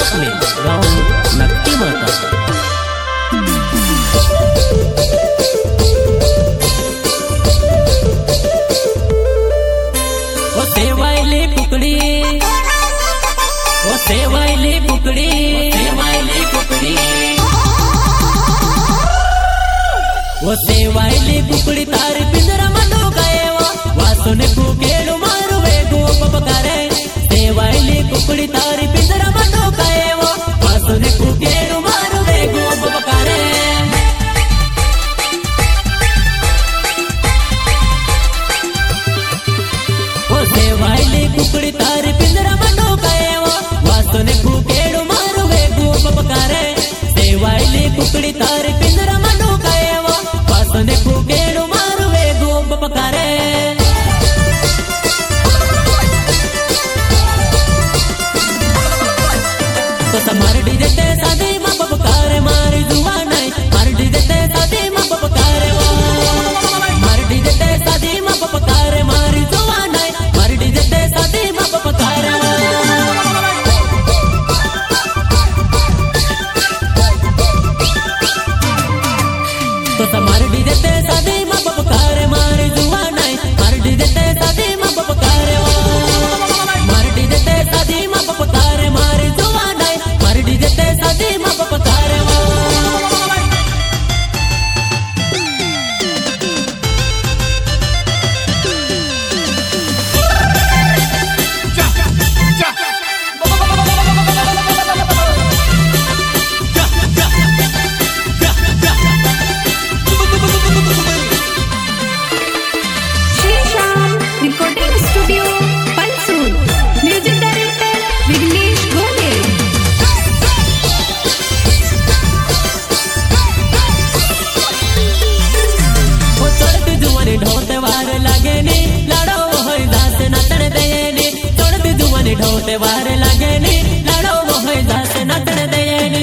सापले गाव नक्की माता। ओ सेवायली कुकड़ी, ओ सेवायली कुकड़ी, सेवायली कुकड़ी, ओ सेवायली कुकड़ी तारी पिंजरा मनो गाएवा वासुने कुकेलु मारुवे गोप पकारे। सेवायली कुकड़ी तारी पिंजरा मनो गाएवा वासुने कुकेलु मारुवे गोप पकारे। ओ सेवायली कुकड़ी तारी पिंजरा मनो गाएवा वासुने कुकेलु मारुवे गोप पकारे। सेवायली कुकड़ी तारी पिंजरा मनो गाएवा वासुने कुकेलु मारुवे गोप पकारे। तो तुम्हारे डीजे ते शादी मां बाप करे मारी जुआ नहीं, मारी डीजे ते शादी मां बाप करे वा, मारी डीजे ते शादी मां बाप करे मारी जुआ नहीं, मारी डीजे ते शादी मां बाप करे वा। तो तुम्हारे डीजे ते शादी मां बाप करे मारी जुआ नहीं, मारी डीजे ते शादी मां बाप करे वा, मारी डीजे ते शादी मां बाप करे मारी जुआ नहीं, मारी डीजे ते शादी मां बाप करे वा। Recording studio Pansur, music director Vighnesh Gole. ओ चढ़ती जुवानी ढोते वार लागे नी लाड़ो होई दास नचन दये नी, चढ़ती जुवानी ढोते वार लागे नी लाड़ो होई दास नचन दये नी।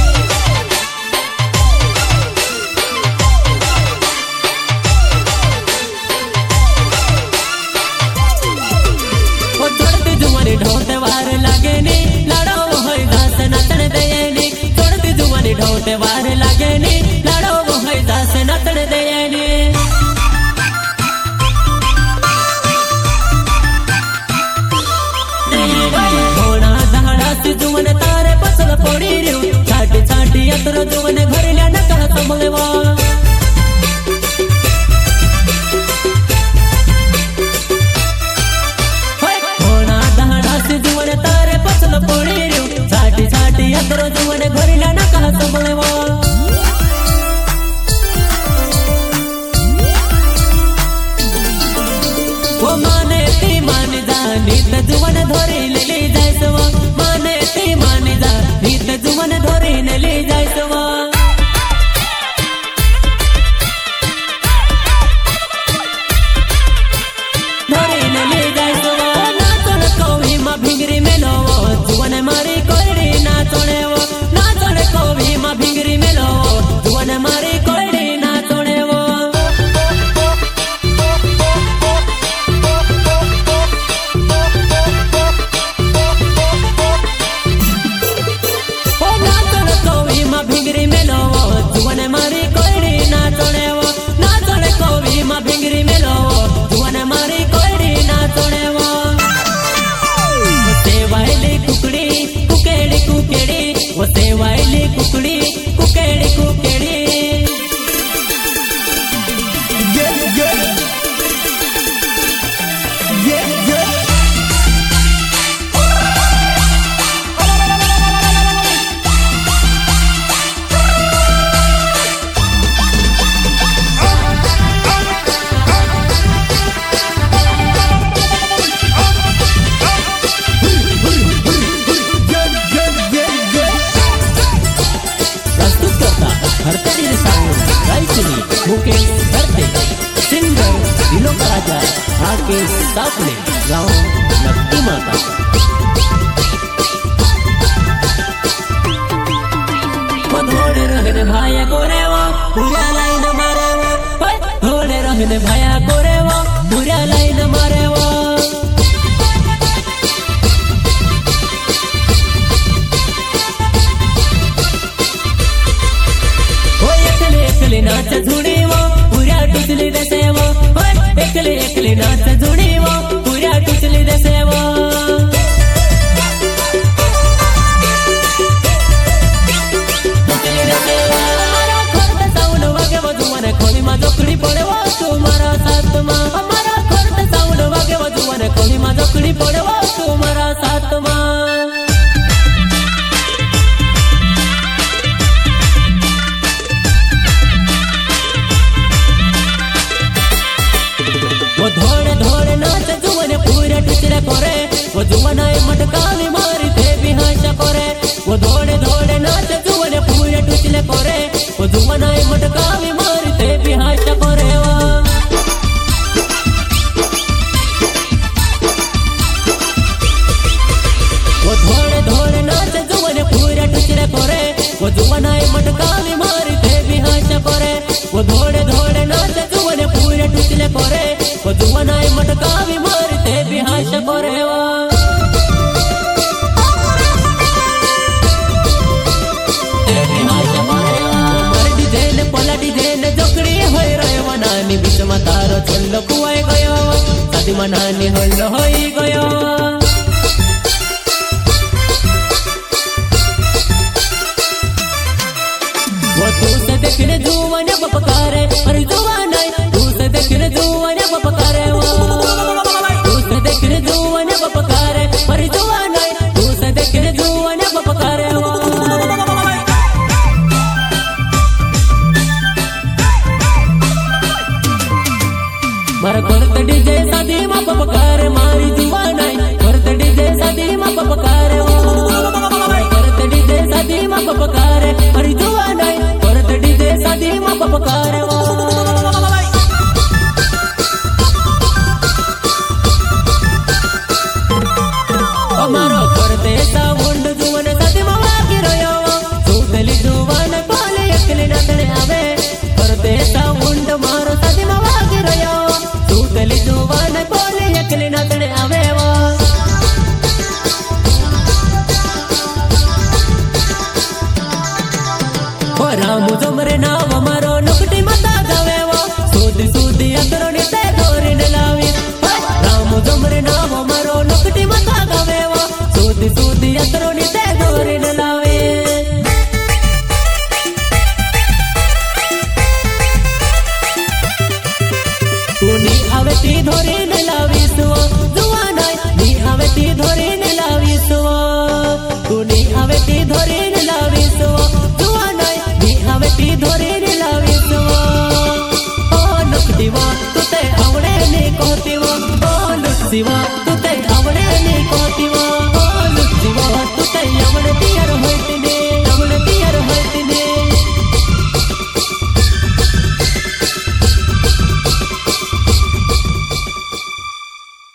ओ चढ़ती जुवानी ढोते वार लागे नी लाड़ो होई दास नचन दये नी, चढ़ती जुवानी ढोते वार लागे नी लाड़ो होई दास नचन दये नी। घोड़ा दहाड़ा से जुवन तारे पसल पड़ी रियो, छाटी छाटी अतर जुवन घरल्या नका संभळवा। घोड़ा दहाड़ा से जुवन तारे पसल पड़ी रियो, छाटी छाटी अतर जुवन घरल्या नका संभळवा। ओ माने ती माने जा नीत जुवन धोरी लेली जायसवा, माने ती माने जा नीत जुवन धोरी नेली जायसवा। धोरी नेली जायसवा, नाचण कोवी मा भिंगरी मेलो जुवन मारी कोयडी नाचणे वो, नाचण कोवी मा भिंगरी मेलो जुवन मारी कोयडी नाचणे वो। ओ नाचण कोवी मा भिंगरी मेलो जुवन मारी कोयडी नाचणे वो, नाचण कोवी मा भिंगरी मेलो जुवन मारी कोयडी नाचणे वो। ओ सेवायली कुकड़ी कुकेड़ी कुकेड़ी, ओ सेवायली कुकड़ी कुकेड़ी कुकेड़ी। मुकेश भरते, सिंगर दिलों का राजा राकेश सापले गाँव नक्की माता। थोड़े रहने भाया गोरे वो पूरा लाइन मारे वो, थोड़े रहने भाया गोरे वो पूरा लाइन मारे वो। नाच झुडीवो पुऱ्या टुचली देसेवो एकली एकली नाच झुडीवो पुऱ्या टुचली देसेवो मारा खर्च साऊंड वागेवो जुवाने खोली मा जोकडी पडेवो तू मारा साथमा मारा खर्च साऊंड वागेवो जुवाने खोली मा जोकडी पडेवो तू मारा साथमा वो धोड़े धोड़े नाच जुवने पूरे टुचले करे वो जुवनाए मटकावी मारी थे भी हाशा करे वो धोड़े धोड़े नाच जुवने पूरे टुचले करे वो जुवनाए मटकावी मारी थे भी हाशा करे वो धोड़े धोड़े नाच जुवने पूरे टुचले करे वो जुवनाए मटकावी मारी थे भी हाशा करे वो धोड़े धोड़े नाच जुवने पूरे टुचले करे वो जुवनाए मटकावी मारते भी हाश करेवा पलटी जेन जोकड़ी होई रयो नानी बीच में तारो छल्लो कुआई गयो साथी में नानी हल्लो होई गयो वो तू से देखने जुवाने बपकारे अरे जुवाना तू से देखने जुवाने बपकारे तू से देखने जुवाने बपकारे अरे जुवाना तू से देखने जुवाने बपकारे मारा करत डीजे शादी में बपकारे मारी जुवाना करत डीजे शादी में बपकारे करत डीजे शादी में बपकारे अरे जुवाना करत डीजे शादी में बपकारे मारो करते साउंड जुवने शादी में वागी रयो सुतली जुवान पाले एकली नाचने आवे करते साउंड मारो शादी में वागी रयो सुतली जुवान पाले एकली नाचने आवे वो रामू जमरे नाव मारो नुकटी मता गावेवो सूदी सूदी अंदरोनी ते गोरी ने लावी रामू जमरे नाव मारो नुकटी मता गावेवो सूदी सूदी अंदरोनी ते गोरी ने लावी तू नी आवे ती धोरी ने लावी सुवा जुवाना नी आवे ती धोरी ने लावी सुवा तू नी आवे ती धोरी ने लावी सुवा जुवाना नी आवे ती धोरी ने लावी सुवा ओ नुकटीवा तू ते आवडे ने कोतीवा ओ लुसीवा तू ते आवडे ने कोतीवा ओ लुसीवा तू ते आवडे